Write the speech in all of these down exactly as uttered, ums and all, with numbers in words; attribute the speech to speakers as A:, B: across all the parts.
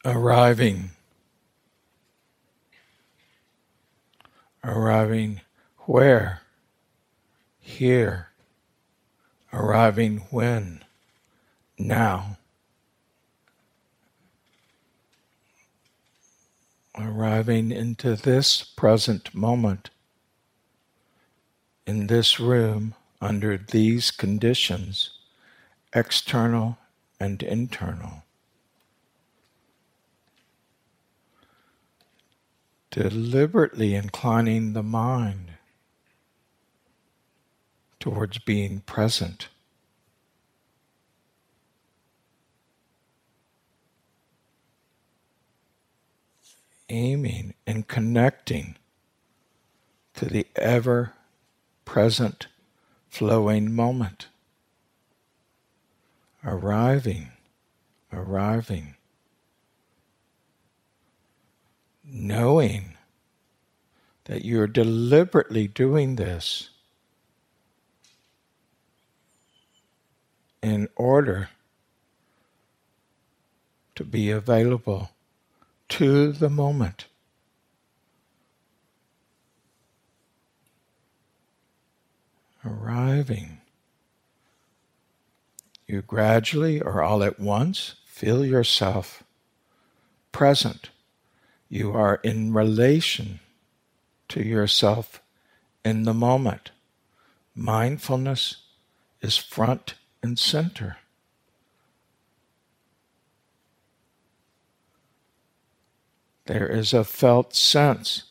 A: Arriving. Arriving where? Here. Arriving when? Now. Arriving into this present moment, in this room, under these conditions, external and internal. Deliberately inclining the mind towards being present. Aiming and connecting to the ever-present flowing moment. Arriving, arriving. Knowing that you're deliberately doing this in order to be available to the moment. Arriving. You gradually or all at once feel yourself present. You are in relation to yourself in the moment. Mindfulness is front and center. There is a felt sense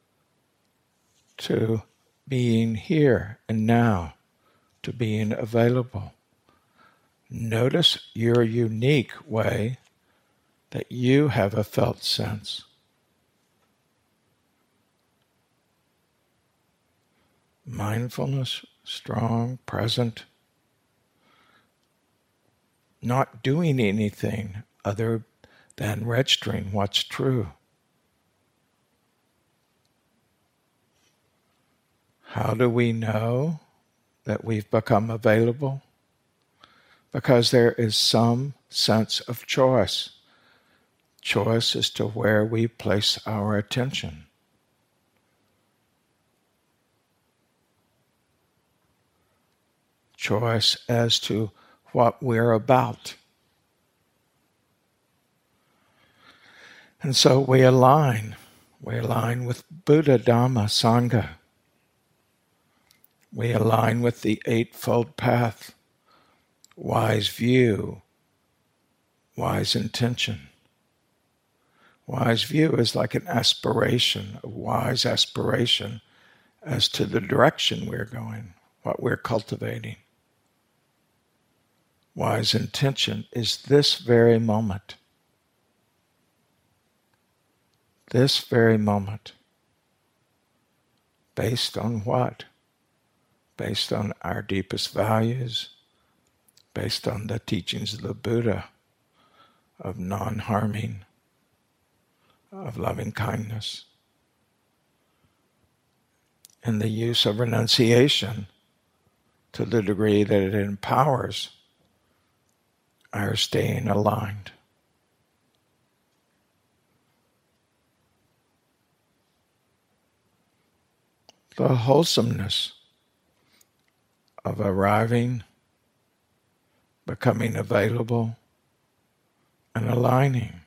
A: to being here and now, to being available. Notice your unique way that you have a felt sense. Mindfulness, strong, present, not doing anything other than registering what's true. How do we know that we've become available? Because there is some sense of choice. Choice as to where we place our attention. Choice as to what we're about. And so we align. We align with Buddha, Dhamma, Sangha. We align with the Eightfold Path. Wise view, wise intention. Wise view is like an aspiration, a wise aspiration as to the direction we're going, what we're cultivating. Wise intention is this very moment. This very moment. Based on what? Based on our deepest values, based on the teachings of the Buddha, of non-harming, of loving kindness, and the use of renunciation to the degree that it empowers our staying aligned. The wholesomeness of arriving, becoming available, and aligning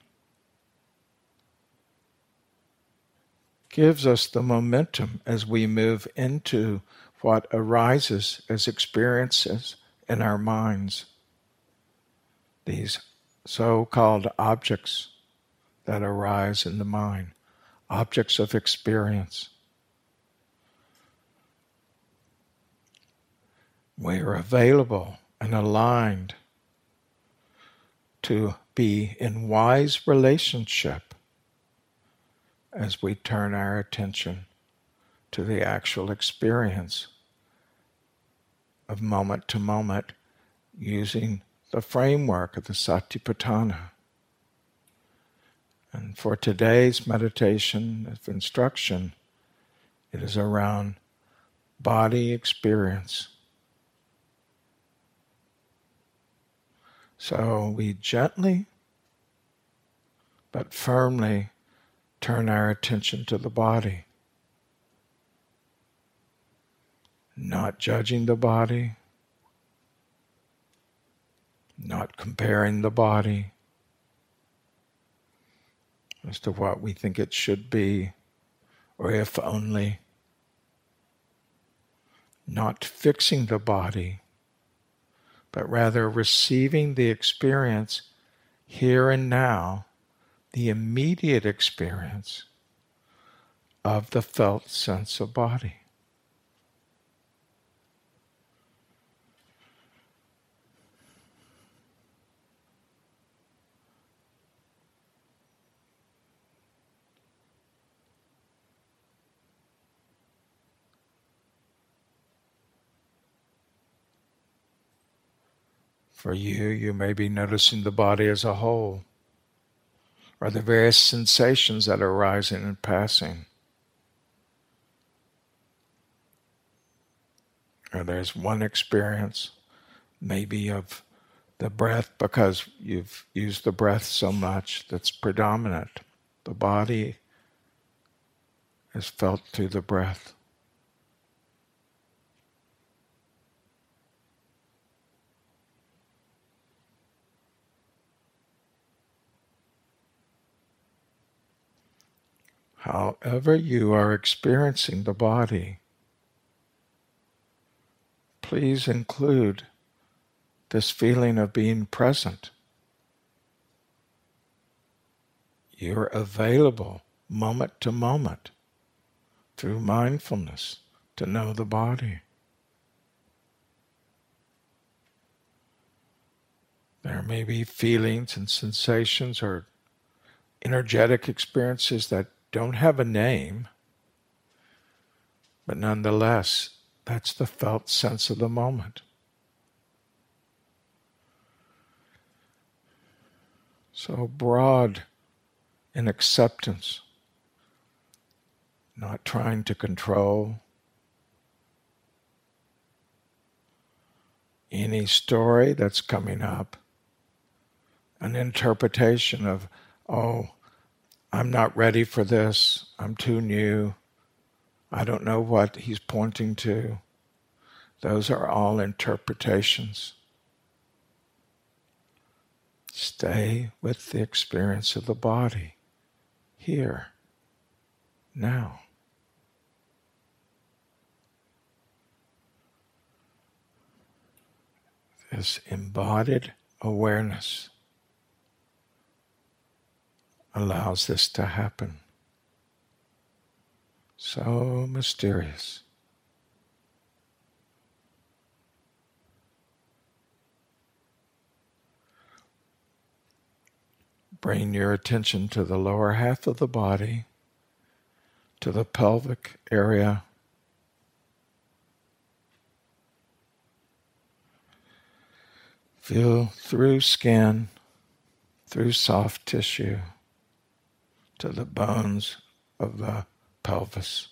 A: gives us the momentum as we move into what arises as experiences in our minds. These so-called objects that arise in the mind, objects of experience. We are available and aligned to be in wise relationship as we turn our attention to the actual experience of moment to moment using the framework of the Satipatthana. And for today's meditation of instruction, it is around body experience. So we gently but firmly turn our attention to the body. Not judging the body, not comparing the body as to what we think it should be, or if only. Not fixing the body, but rather receiving the experience here and now, the immediate experience of the felt sense of body. For you, you may be noticing the body as a whole, or the various sensations that are arising and passing. Or there's one experience, maybe of the breath, because you've used the breath so much, that's predominant. The body is felt through the breath. However you are experiencing the body, please include this feeling of being present. You're available moment to moment through mindfulness to know the body. There may be feelings and sensations or energetic experiences that don't have a name, but nonetheless, that's the felt sense of the moment. So broad in acceptance, not trying to control any story that's coming up, an interpretation of, oh, I'm not ready for this, I'm too new, I don't know what he's pointing to. Those are all interpretations. Stay with the experience of the body, here, now. This embodied awareness allows this to happen. So mysterious. Bring your attention to the lower half of the body, to the pelvic area. Feel through skin, through soft tissue, to the bones of the pelvis.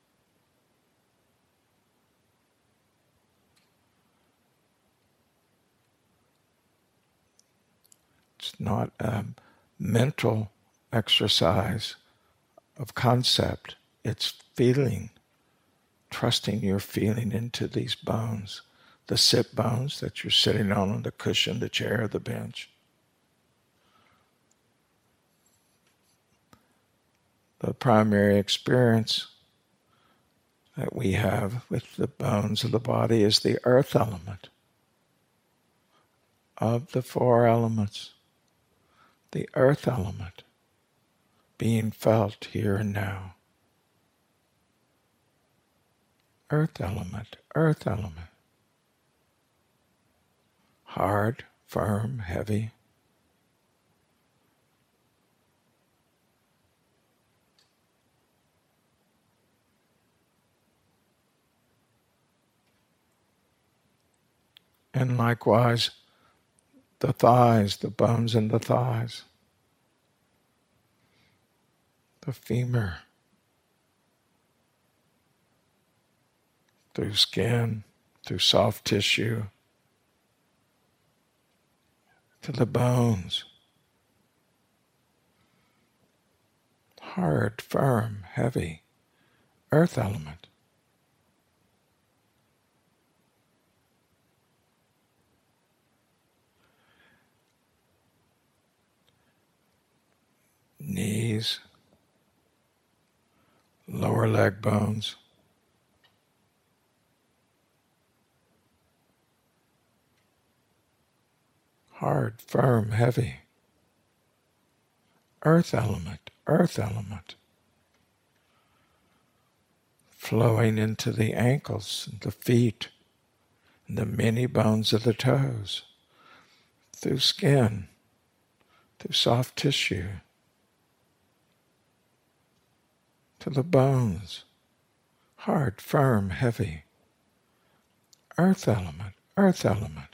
A: It's not a mental exercise of concept. It's feeling, trusting your feeling into these bones, the sit bones that you're sitting on, on the cushion, the chair, the bench. The primary experience that we have with the bones of the body is the earth element. Of the four elements, the earth element being felt here and now. Earth element, earth element. Hard, firm, heavy. And likewise, the thighs, the bones in the thighs, the femur, through skin, through soft tissue, to the bones. hard, firm, heavy, earth element. Knees, lower leg bones, hard, firm, heavy, earth element, earth element, flowing into the ankles, the feet, and the many bones of the toes, through skin, through soft tissue, to the bones, hard, firm, heavy, earth element, earth element.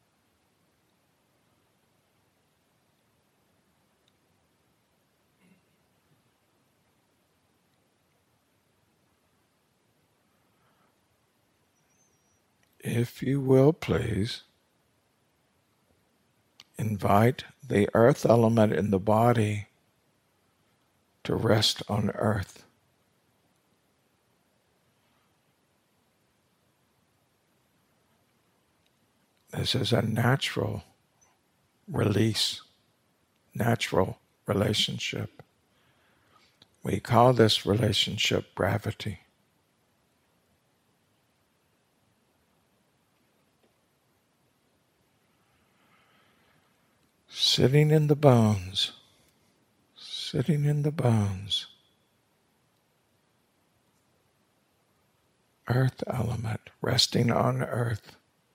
A: If you will, please, invite the earth element in the body to rest on earth. This is a natural release, natural relationship. We call this relationship gravity. Sitting in the bones, sitting in the bones, earth element, resting on earth.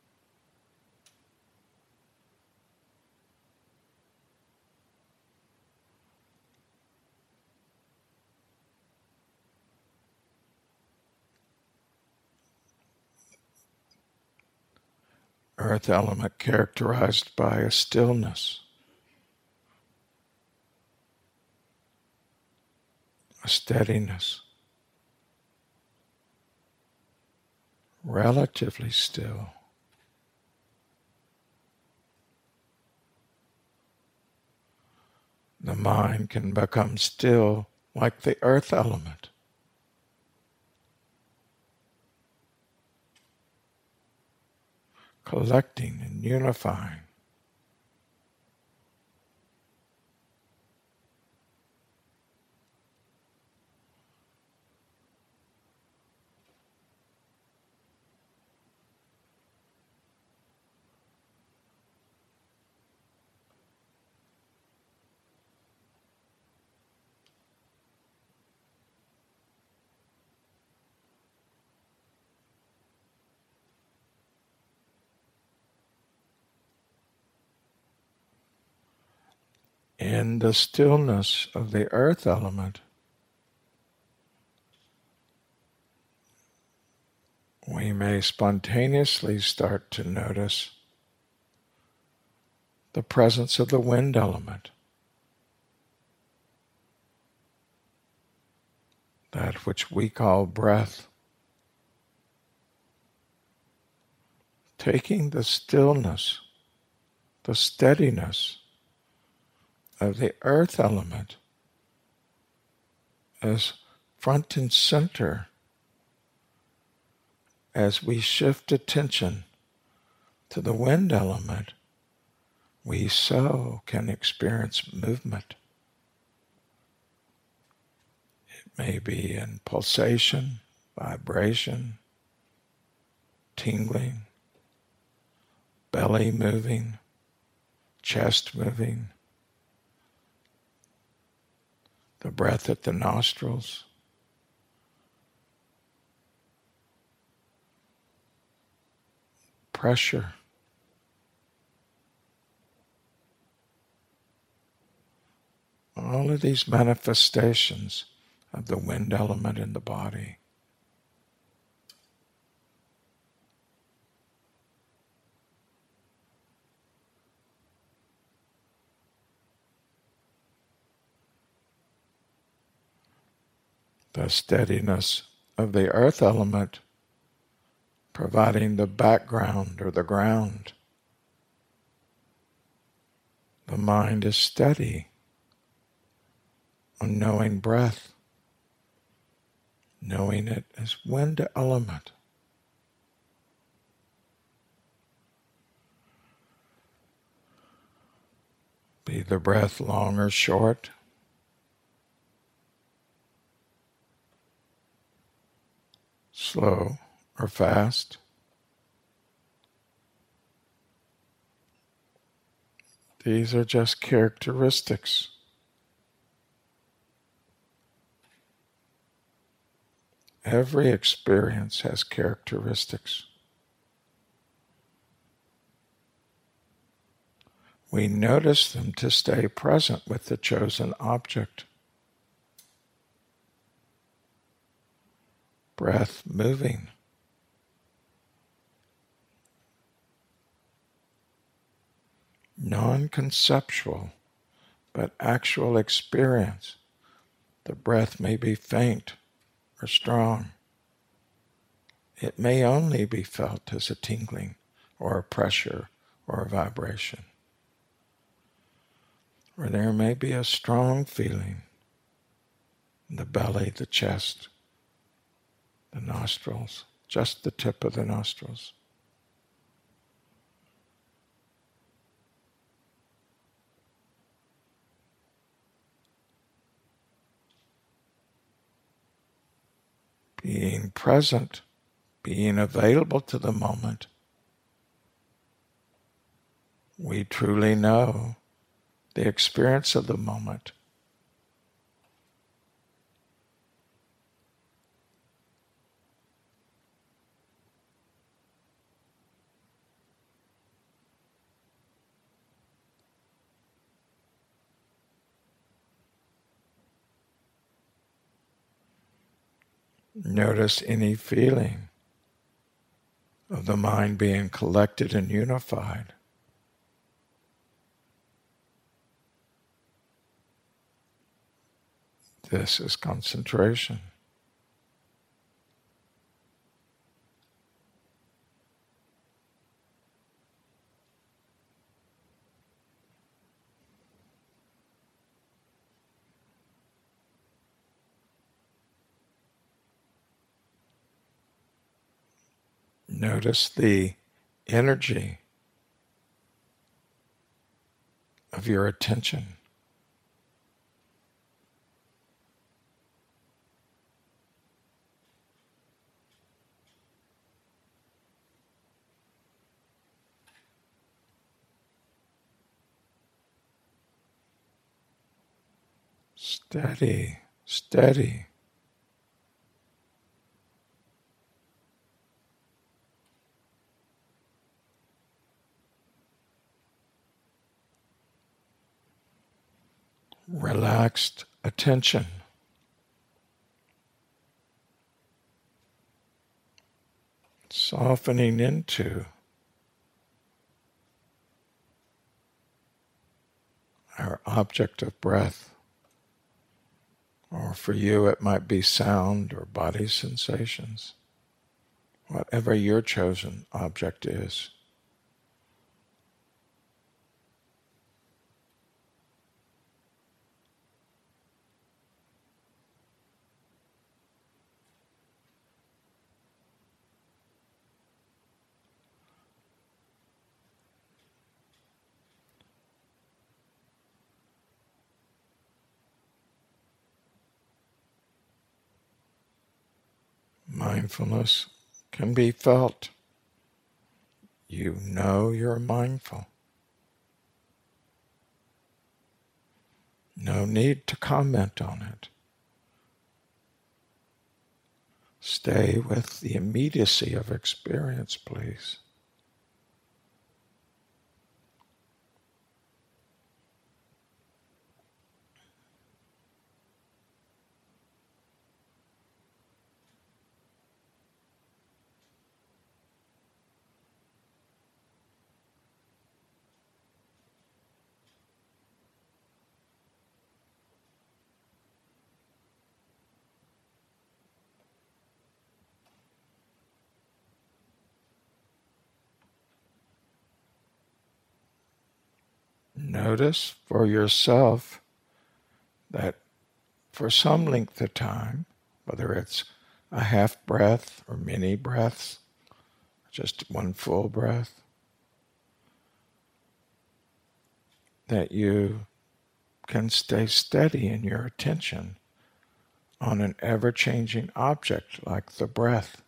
A: Earth element characterized by a stillness, a steadiness, relatively still. The mind can become still like the earth element. Collecting and unifying. In the stillness of the earth element, we may spontaneously start to notice the presence of the wind element, that which we call breath. Taking the stillness, the steadiness of the earth element as front and center as we shift attention to the wind element, we so can experience movement. It may be in pulsation, vibration, tingling, belly moving, chest moving, the breath at the nostrils, pressure, all of these manifestations of the wind element in the body. The steadiness of the earth element providing the background or the ground. The mind is steady, on knowing breath, knowing it as wind element. Be the breath long or short, slow or fast. These are just characteristics. Every experience has characteristics. We notice them to stay present with the chosen object. Breath moving. Non-conceptual, but actual experience. The breath may be faint or strong. It may only be felt as a tingling or a pressure or a vibration. Or there may be a strong feeling in the belly, the chest, the nostrils, just the tip of the nostrils. Being present, being available to the moment, we truly know the experience of the moment. Notice any feeling of the mind being collected and unified. This is concentration. Notice the energy of your attention. Steady, steady. Relaxed attention. Softening into our object of breath. Or for you it might be sound or body sensations. Whatever your chosen object is. Mindfulness can be felt. You know you're mindful. No need to comment on it. Stay with the immediacy of experience, please. Notice for yourself that for some length of time, whether it's a half breath or many breaths, just one full breath, that you can stay steady in your attention on an ever-changing object like the breath.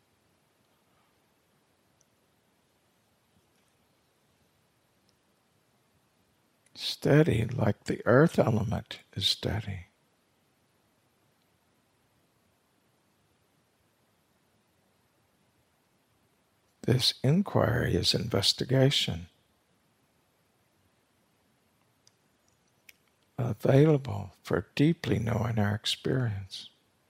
A: Steady like the earth element is steady. This inquiry is investigation, available for deeply knowing our experience.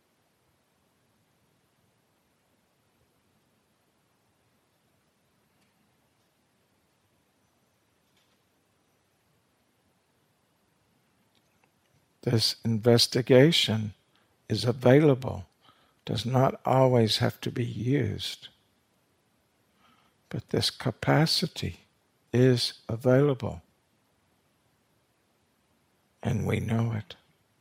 A: This investigation is available, does not always have to be used, but this capacity is available, and we know it.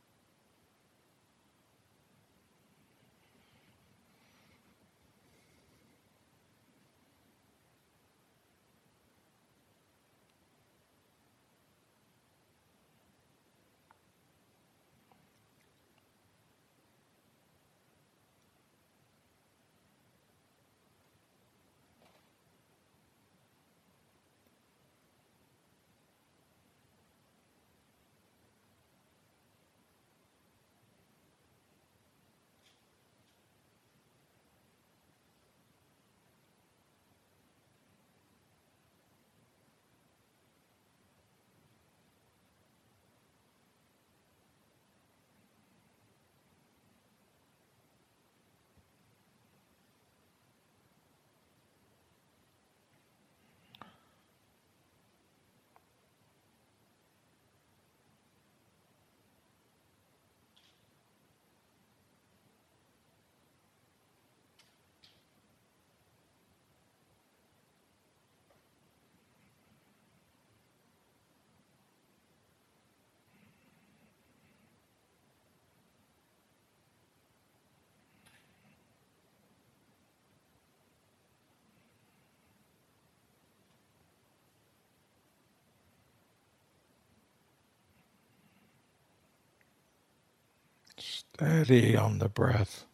A: Steady on the breath.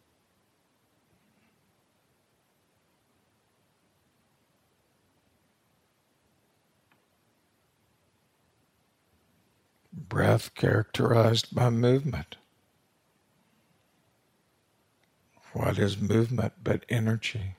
A: Breath characterized by movement. What is movement but energy?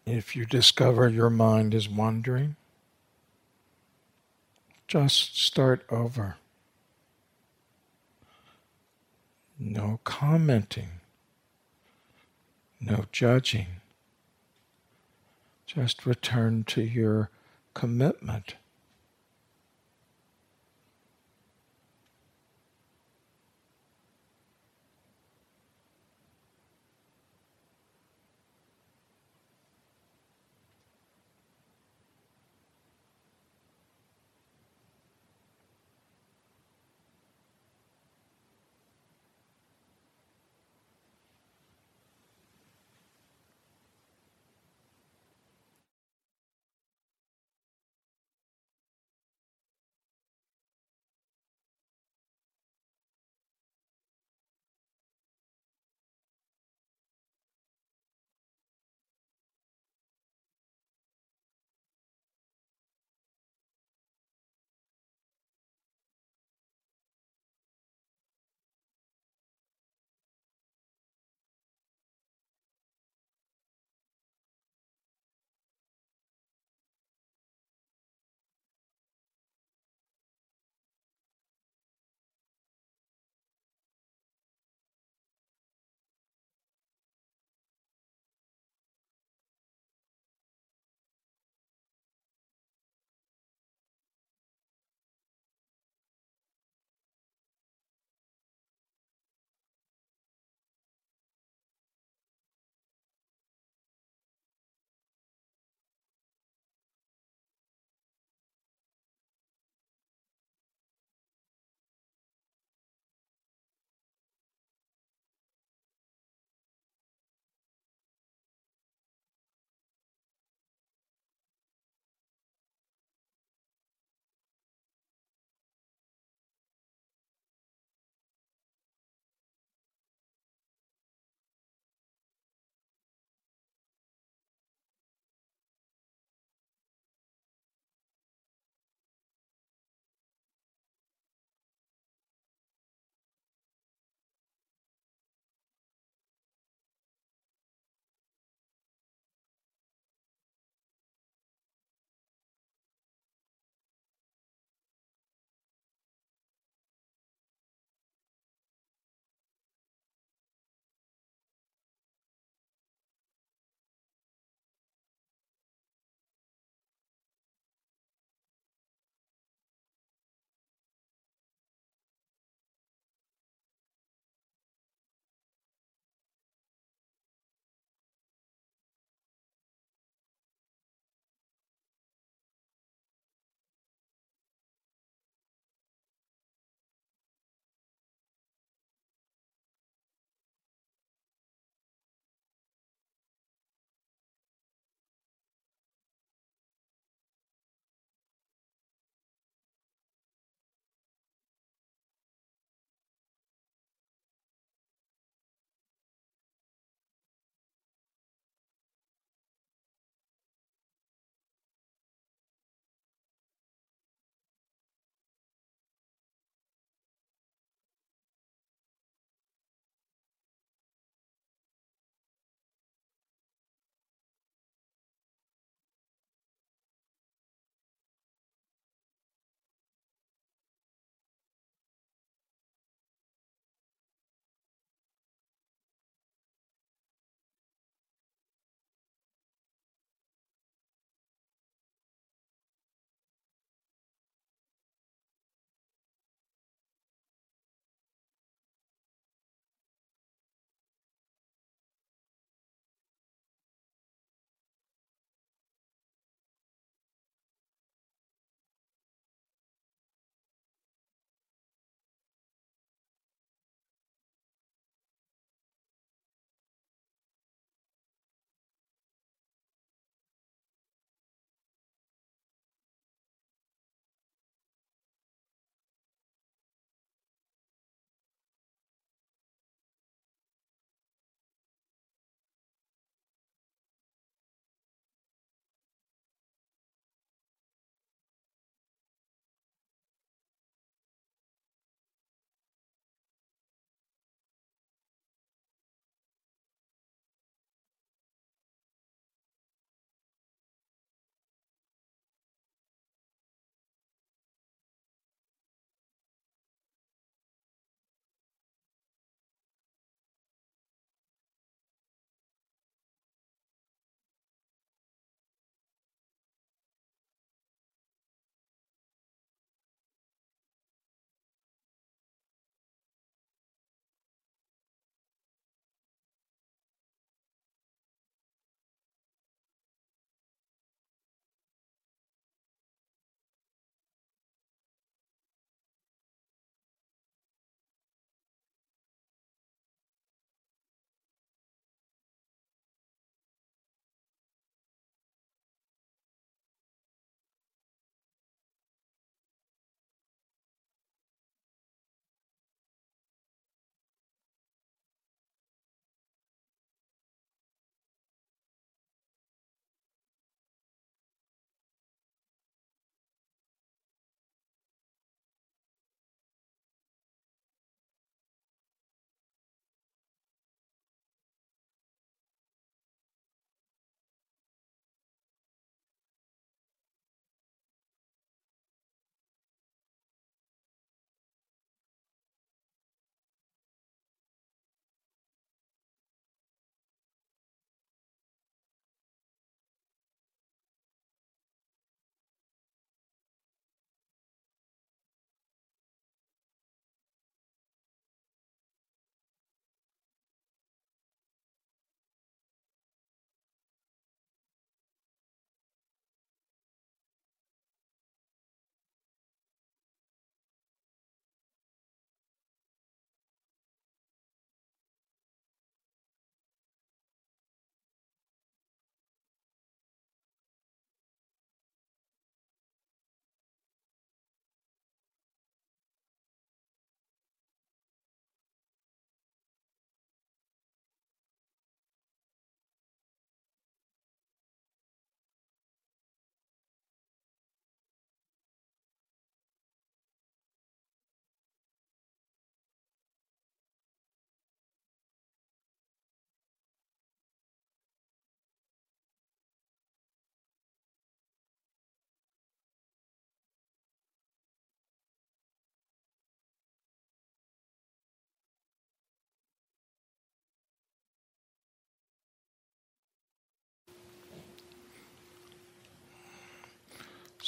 A: If you discover your mind is wandering, just start over. No commenting, no judging. Just return to your commitment.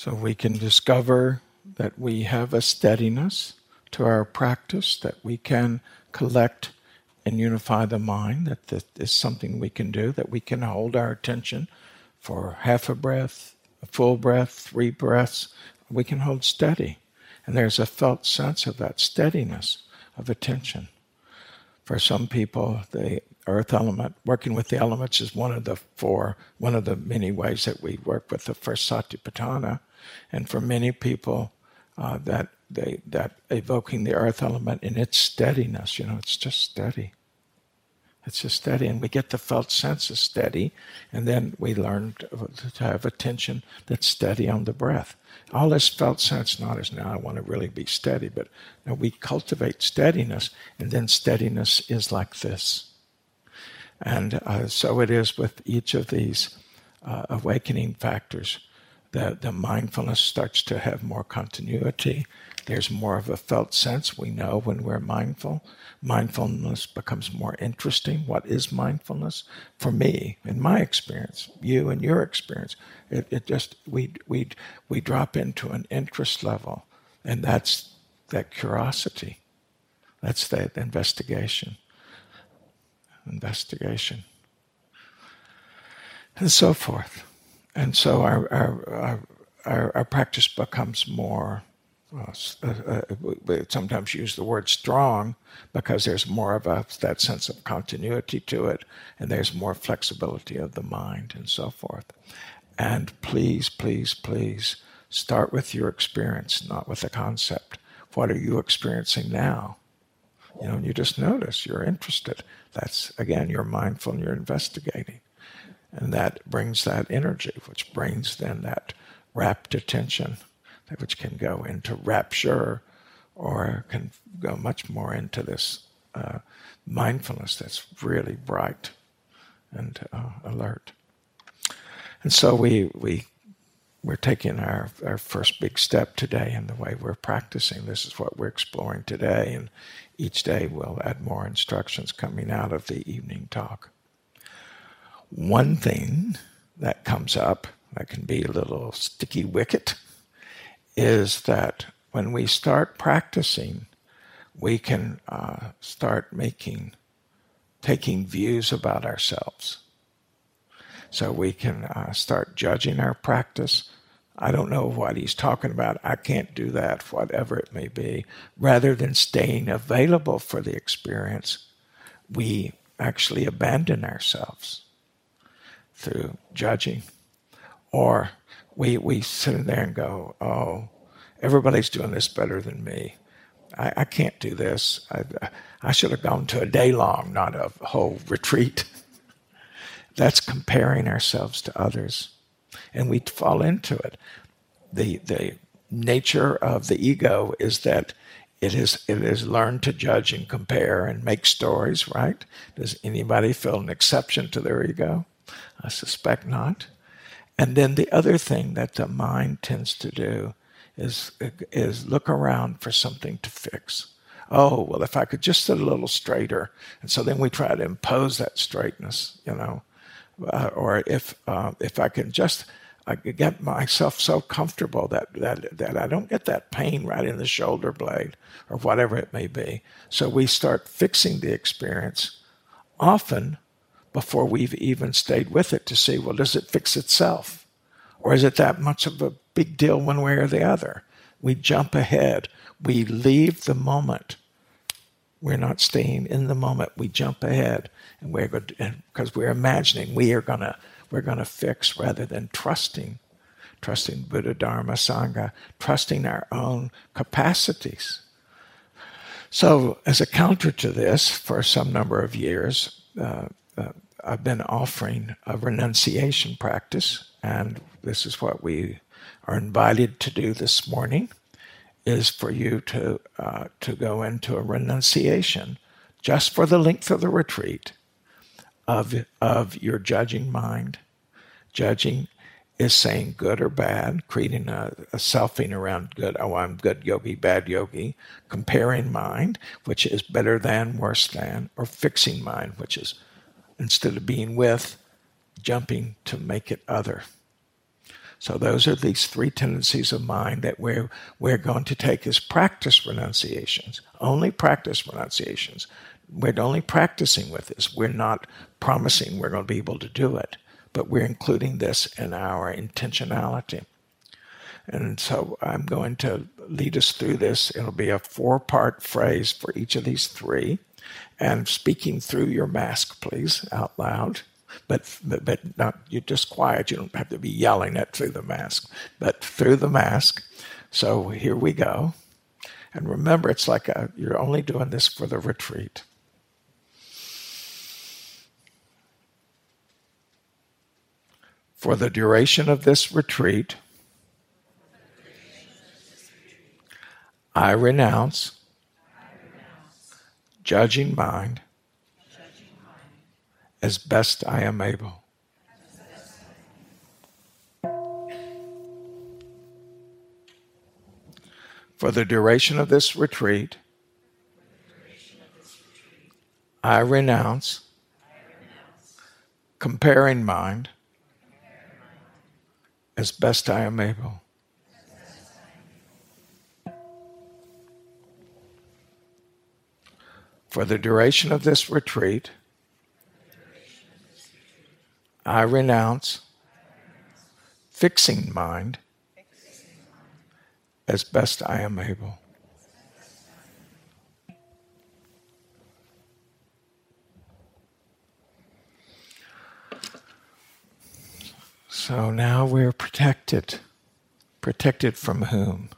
A: So we can discover that we have a steadiness to our practice, that we can collect and unify the mind, that this is something we can do, that we can hold our attention for half a breath, a full breath, three breaths. We can hold steady. And there's a felt sense of that steadiness of attention. For some people, the earth element, working with the elements is one of the four, one of the many ways that we work with the first Satipatthana. And for many people, uh, that they that evoking the earth element in its steadiness, you know, it's just steady. It's just steady, and we get the felt sense of steady, and then we learn to, to have attention that's steady on the breath. All this felt sense, not as now I want to really be steady, but no, we cultivate steadiness, and then steadiness is like this. And uh, so it is with each of these uh, awakening factors. The, the mindfulness starts to have more continuity. There's more of a felt sense. We know when we're mindful. Mindfulness becomes more interesting. What is mindfulness? For me, in my experience, you and your experience, it, it just, we, we, we drop into an interest level. And that's that curiosity. That's that investigation. Investigation. And so forth. And so our our our, our practice becomes more. Uh, uh, we sometimes use the word strong because there's more of a, that sense of continuity to it, and there's more flexibility of the mind and so forth. And please, please, please start with your experience, not with the concept. What are you experiencing now? You know, you just notice, you're interested. That's, again, you're mindful and you're investigating. And that brings that energy, which brings then that rapt attention, which can go into rapture or can go much more into this uh, mindfulness that's really bright and uh, alert. And so we, we, we're taking our, our first big step today in the way we're practicing. This is what we're exploring today, and each day we'll add more instructions coming out of the evening talk. One thing that comes up that can be a little sticky wicket is that when we start practicing, we can uh, start making, taking views about ourselves. So we can uh, start judging our practice. I don't know what he's talking about. I can't do that, whatever it may be. Rather than staying available for the experience, we actually abandon ourselves through judging. Or we we sit there and go, oh, everybody's doing this better than me. I, I can't do this. I, I should have gone to a day long, not a whole retreat. That's comparing ourselves to others. And we fall into it. The the nature of the ego is that it is it is learned to judge and compare and make stories, right? Does anybody feel an exception to their ego? I suspect not. And then the other thing that the mind tends to do is is look around for something to fix. Oh, well, if I could just sit a little straighter. And so then we try to impose that straightness, you know. Uh, or if uh, if I can just I could get myself so comfortable that, that that I don't get that pain right in the shoulder blade or whatever it may be. So we start fixing the experience often before we've even stayed with it to see, well, does it fix itself? Or is it that much of a big deal one way or the other? We jump ahead. We leave the moment. We're not staying in the moment. We jump ahead, and we're going to, because we're imagining we are going to we're going to fix rather than trusting, trusting Buddha, Dharma, Sangha, trusting our own capacities. So, as a counter to this, for some number of years, uh, uh, I've been offering a renunciation practice, and this is what we are invited to do this morning, is for you to uh, to go into a renunciation just for the length of the retreat of of your judging mind. Judging is saying good or bad, creating a, a selfing around good, oh, I'm good yogi, bad yogi, comparing mind, which is better than, worse than, or fixing mind, which is instead of being with, jumping to make it other. So those are these three tendencies of mind that we're, we're going to take as practice renunciations, only practice renunciations. We're only practicing with this. We're not promising we're going to be able to do it, but we're including this in our intentionality. And so I'm going to lead us through this. It'll be a four-part phrase for each of these three. And speaking through your mask, please, out loud. But, but, but not, you're just quiet. You don't have to be yelling it through the mask, but through the mask. So here we go. And remember, it's like a, you're only doing this for the retreat. For the duration of this retreat, I renounce, judging mind, as best I am able. For the duration of this retreat, I renounce, comparing mind, as best I am able. For the duration of this retreat, I renounce fixing mind as best I am able. So now we're protected. Protected from whom?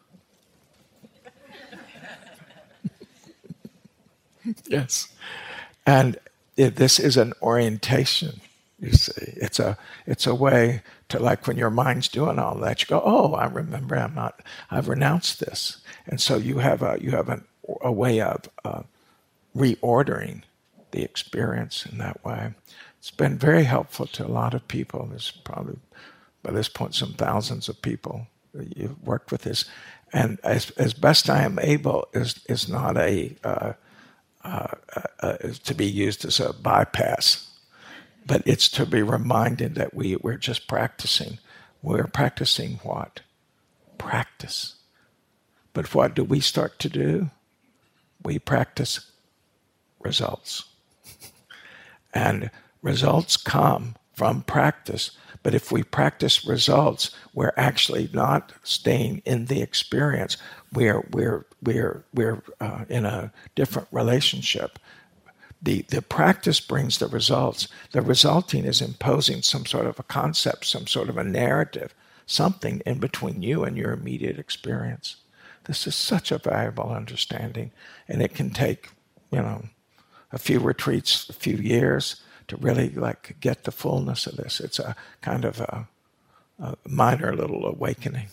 A: Yes. And it, this is an orientation. You see, it's a it's a way to, like, when your mind's doing all that, you go, oh, I remember, I'm not, I've renounced this, and so you have a you have an, a way of uh, reordering the experience in that way. It's been very helpful to a lot of people. There's probably by this point some thousands of people that you've worked with this, and as as best I am able is is not a uh, uh, uh, to be used as a bypass. But it's to be reminded that we, we're just practicing. We're practicing what? Practice. But what do we start to do? We practice results. And results come from practice. But if we practice results, we're actually not staying in the experience. We're, we're, we're, we're uh, in a different relationship. The, the practice brings the results. The resulting is imposing some sort of a concept, some sort of a narrative, something in between you and your immediate experience. This is such a valuable understanding, and it can take, you know, a few retreats, a few years to really like get the fullness of this. It's a kind of a, a minor little awakening.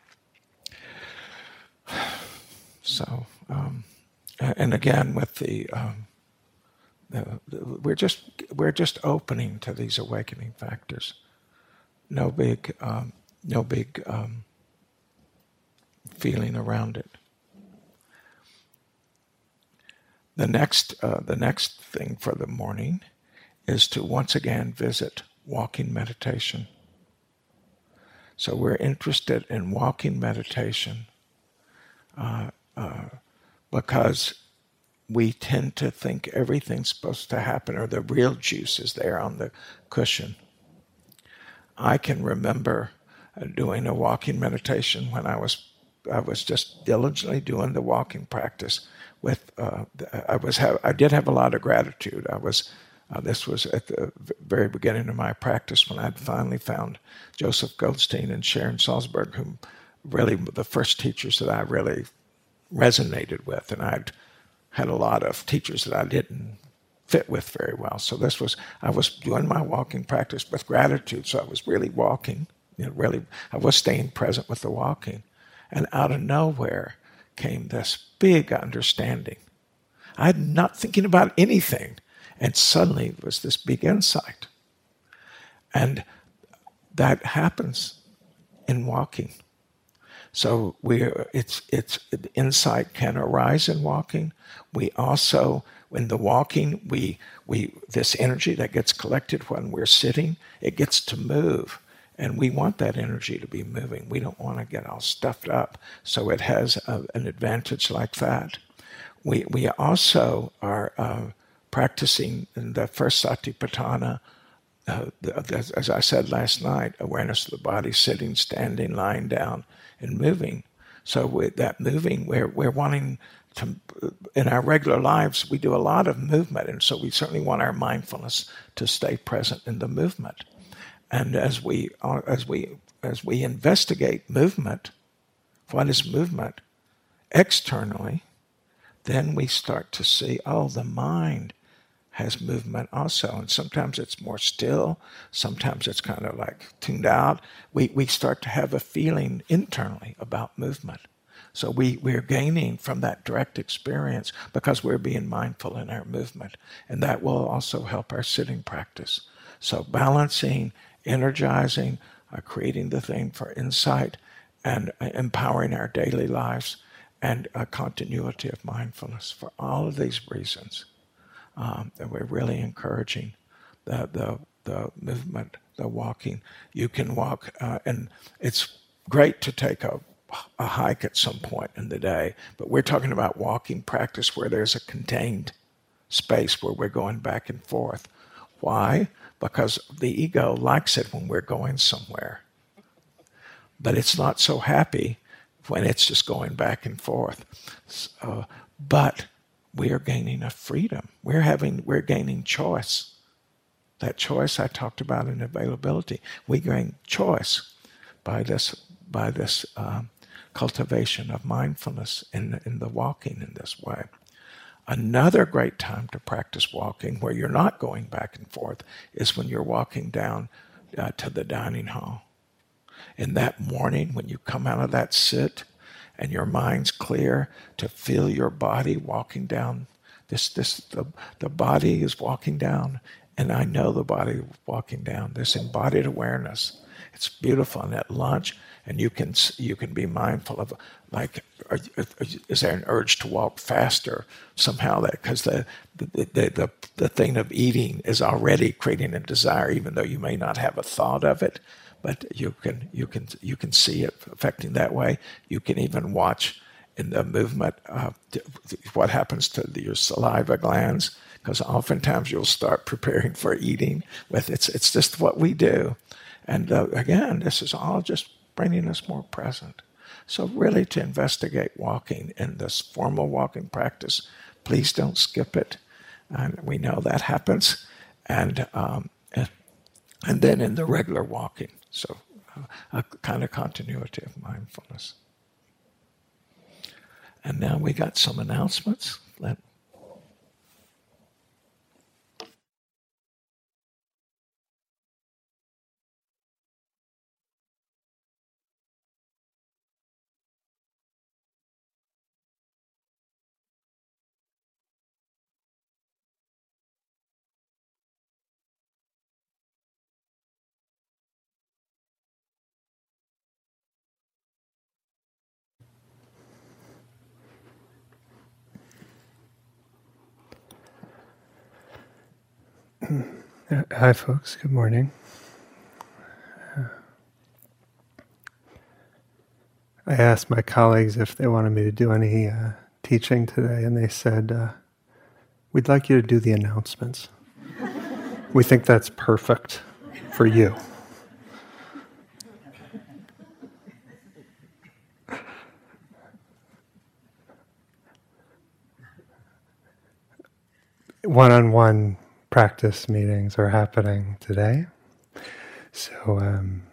A: So, um, and again with the. Um, Uh, we're just we're just opening to these awakening factors. No big um, no big um, feeling around it. The next uh, the next thing for the morning is to once again visit walking meditation. So we're interested in walking meditation uh, uh, because we tend to think everything's supposed to happen, or the real juice is there on the cushion. I can remember uh, doing a walking meditation when I was I was just diligently doing the walking practice. With uh, I was have, I did have a lot of gratitude. I was uh, this was at the very beginning of my practice when I'd finally found Joseph Goldstein and Sharon Salzberg, who really were the first teachers that I really resonated with, and I'd had a lot of teachers that I didn't fit with very well. So this was, I was doing my walking practice with gratitude. So I was really walking, you know, really, I was staying present with the walking. And out of nowhere came this big understanding. I'm not thinking about anything. And suddenly it was this big insight. And that happens in walking. So we, it's, it's, insight can arise in walking. We also, in the walking, we, we, this energy that gets collected when we're sitting, it gets to move. And we want that energy to be moving. We don't want to get all stuffed up. So it has a, an advantage like that. We, we also are uh, practicing in the first Satipatthana, uh, the, as I said last night, awareness of the body, sitting, standing, lying down, and moving. So with that moving, we're, we're wanting to, in our regular lives, we do a lot of movement. And so we certainly want our mindfulness to stay present in the movement. And as we, as we, as we investigate movement, what is movement externally, then we start to see, oh, the mind has movement also. And sometimes it's more still. Sometimes it's kind of like tuned out. We we start to have a feeling internally about movement. So we, we're gaining from that direct experience because we're being mindful in our movement. And that will also help our sitting practice. So balancing, energizing, uh, creating the thing for insight, and uh, empowering our daily lives, and a continuity of mindfulness. For all of these reasons, um, that we're really encouraging the, the the movement, the walking. You can walk, uh, and it's great to take a, a hike at some point in the day, but we're talking about walking practice where there's a contained space where we're going back and forth. Why? Because the ego likes it when we're going somewhere. But it's not so happy when it's just going back and forth. So, but we are gaining a freedom. We're having, we're gaining choice. That choice I talked about in availability. We gain choice by this, by this um, cultivation of mindfulness in, in the walking in this way. Another great time to practice walking where you're not going back and forth is when you're walking down uh, to the dining hall. In that morning, when you come out of that sit and your mind's clear, to feel your body walking down. This, this, the, the body is walking down, and I know the body walking down. This embodied awareness. It's beautiful. And at lunch, and you can you can be mindful of, like, are, is there an urge to walk faster somehow? That because the the, the the the thing of eating is already creating a desire, even though you may not have a thought of it. But you can you can you can see it affecting that way. You can even watch in the movement uh, what happens to the, your saliva glands, because oftentimes you'll start preparing for eating. With it's it's just what we do, and uh, again, this is all just bringing us more present. So really, to investigate walking in this formal walking practice, please don't skip it. And we know that happens, and um, and then in the regular walking. So uh, a kind of continuity of mindfulness. And now we got some announcements. Let
B: Hi, folks. Good morning. I asked my colleagues if they wanted me to do any uh, teaching today, and they said, uh, we'd like you to do the announcements. We think that's perfect for you. One-on-one practice meetings are happening today. So um,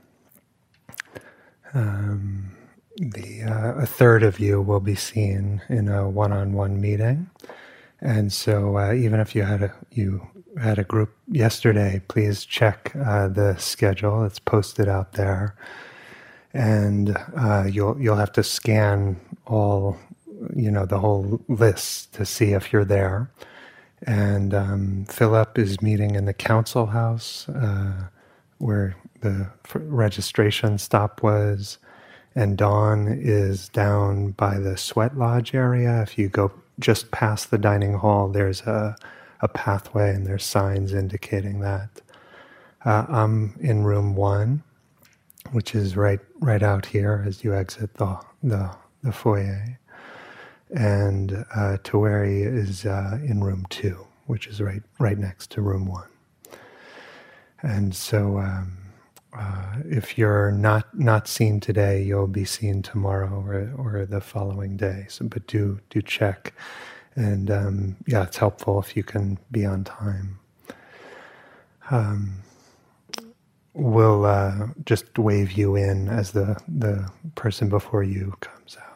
B: um, the uh, a third of you will be seen in a one-on-one meeting. And so uh, even if you had a you had a group yesterday, please check uh, the schedule. It's posted out there. And uh, you'll you'll have to scan all, you know, the whole list to see if you're there. And um, Philip is meeting in the council house uh, where the registration stop was. And Dawn is down by the sweat lodge area. If you go just past the dining hall, there's a, a pathway and there's signs indicating that. Uh, I'm in room one. which is right right out here as you exit the the, the foyer. And uh, Taweri is uh, in room two, which is right right next to room one. And so um, uh, if you're not not seen today, you'll be seen tomorrow or or the following day. So, but do do check, and um, yeah, it's helpful if you can be on time. Um, we'll uh, just wave you in as the the person before you comes out.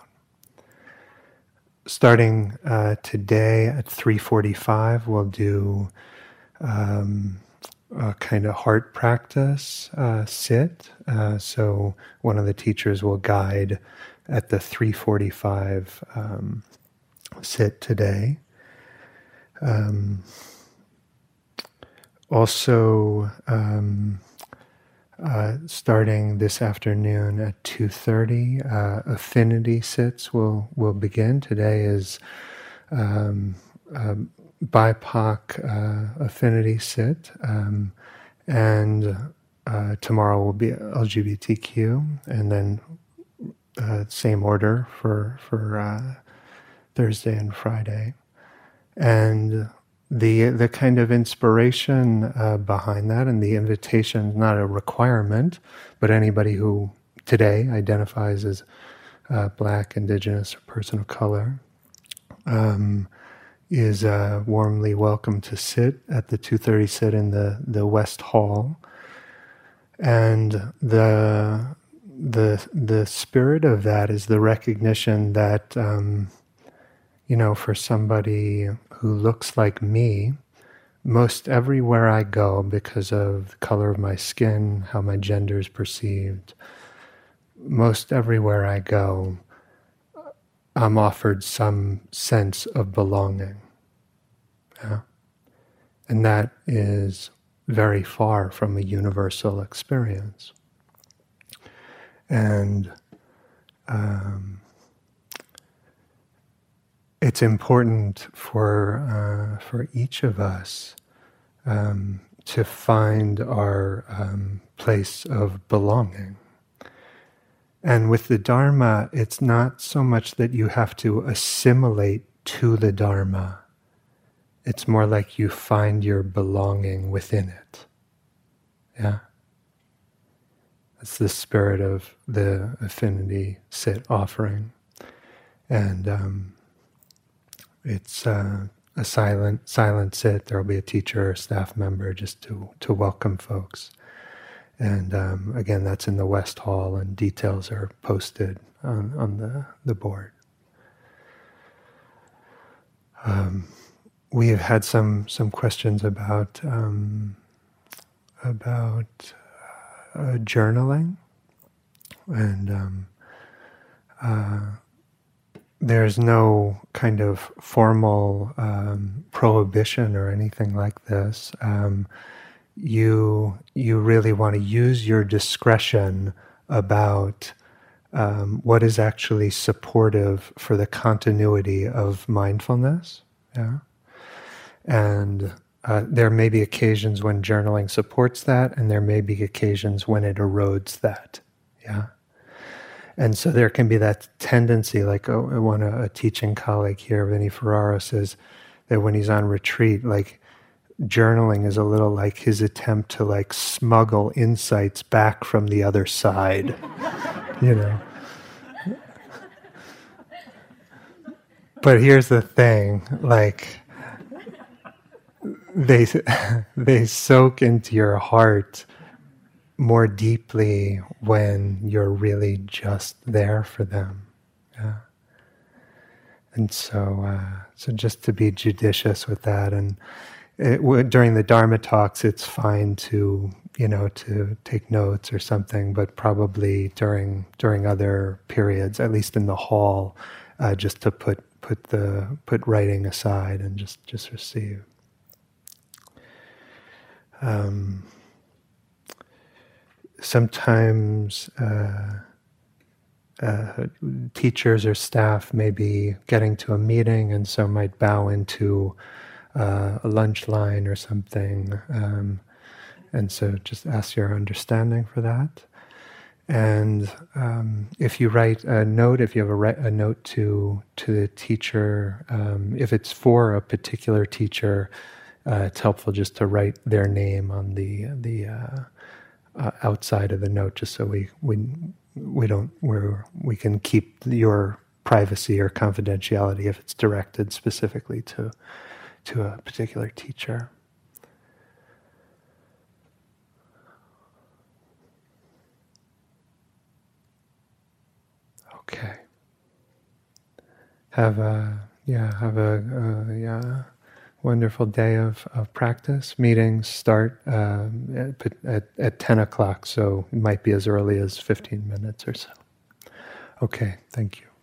B: Starting uh, today at three forty-five, we'll do um, a kind of heart practice uh, sit. Uh, so one of the teachers will guide at the three forty-five um, sit today. Um, also, um, Uh, starting this afternoon at two thirty, uh, affinity sits will will begin. Today is um, uh, B I P O C uh, affinity sit, um, and uh, tomorrow will be L G B T Q, and then uh, same order for for uh, Thursday and Friday, and The the kind of inspiration uh, behind that, and the invitation is not a requirement, but anybody who today identifies as uh, Black, Indigenous, or person of color um, is uh, warmly welcome to sit at the two thirty sit in the, the West Hall. And the the the spirit of that is the recognition that um, you know, for somebody who looks like me, most everywhere I go, because of the color of my skin, how my gender is perceived, most everywhere I go, I'm offered some sense of belonging. Yeah? And that is very far from a universal experience. And um, it's important for uh, for each of us um, to find our um, place of belonging. And with the Dharma, it's not so much that you have to assimilate to the Dharma. It's more like you find your belonging within it. Yeah? That's the spirit of the affinity sit offering. And um, it's uh, a silent silent sit. There will be a teacher or staff member just to, to welcome folks. And um, again, that's in the West Hall, and details are posted on, on the, the board. Um, we have had some some questions about um, about uh, journaling, and um, uh, there's no kind of formal um, prohibition or anything like this. Um, you you really want to use your discretion about um, what is actually supportive for the continuity of mindfulness. Yeah, and uh, there may be occasions when journaling supports that, and there may be occasions when it erodes that. Yeah, and so there can be that tendency, like oh, one a, a teaching colleague here, Vinny Ferraro, says that when he's on retreat, like, journaling is a little like his attempt to like smuggle insights back from the other side, you know. But here's the thing, like, they they soak into your heart more deeply when you're really just there for them. Yeah. And so, uh, so just to be judicious with that. And It, during the Dharma talks, it's fine to, you know, to take notes or something, but probably during during other periods, at least in the hall, uh, just to put put the put writing aside and just just receive. Um, sometimes uh, uh, teachers or staff may be getting to a meeting, and so might bow into Uh, a lunch line or something, um, and so just ask your understanding for that. And um, if you write a note, if you have a, ri- a note to to the teacher, um, if it's for a particular teacher, uh, it's helpful just to write their name on the the uh, uh, outside of the note, just so we we we don't we're, we can keep your privacy or confidentiality if it's directed specifically to to a particular teacher. Okay. Have a yeah. Have a, a yeah. Wonderful day of, of practice. Meetings start um, at, at at ten o'clock, so it might be as early as fifteen minutes or so. Okay. Thank you.